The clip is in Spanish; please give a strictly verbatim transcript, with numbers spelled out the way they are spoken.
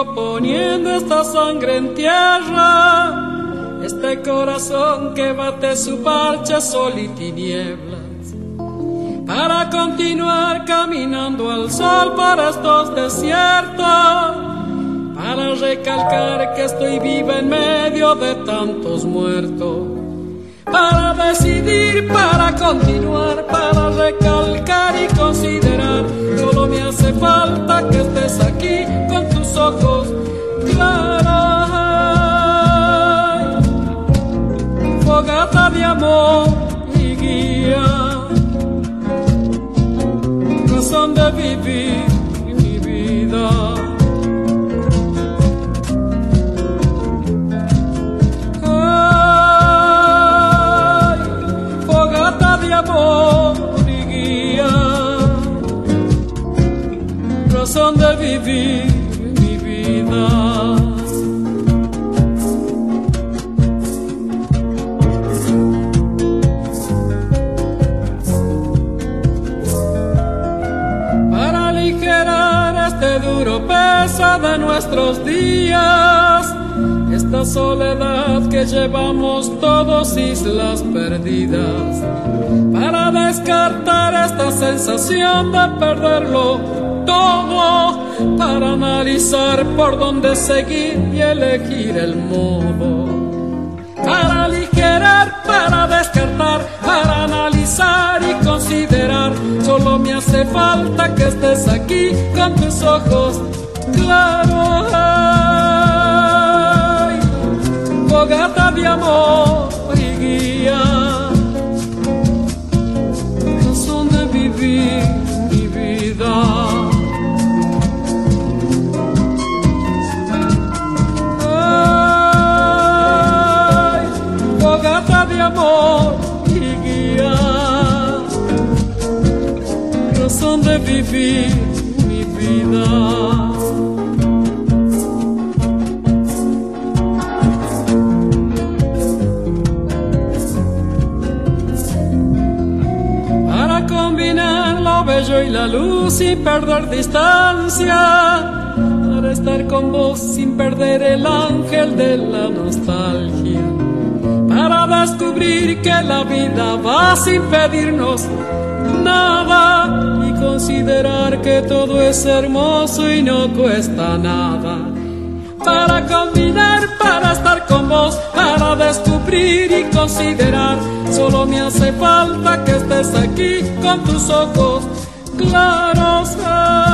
sigo poniendo esta sangre en tierra, este corazón que bate su parche, sol y tinieblas, para continuar caminando al sol por estos desiertos, para recalcar que estoy viva en medio de tantos muertos, para decidir, para continuar, para recalcar y considerar. Solo me hace falta que estés aquí con tus ojos claros. Fogata de amor y guía, razón de vivir mi vida. Amor y guía, razón de vivir mi vida. Para aligerar este duro peso de nuestros días, esta soledad que llevamos todos, islas perdidas, para descartar esta sensación de perderlo todo, para analizar por dónde seguir y elegir el modo, para aligerar, para descartar, para analizar y considerar. Solo me hace falta que estés aquí con tus ojos claros. Fogata de amor y guía, razón de vivir mi vida. Ay, fogata de amor y guía, razón de vivir mi vida. Lo bello y la luz sin perder distancia, para estar con vos sin perder el ángel de la nostalgia, para descubrir que la vida va sin pedirnos nada y considerar que todo es hermoso y no cuesta nada, para combinar, para estar con vos, para descubrir y considerar. Solo me hace falta que estés aquí con tus ojos claros.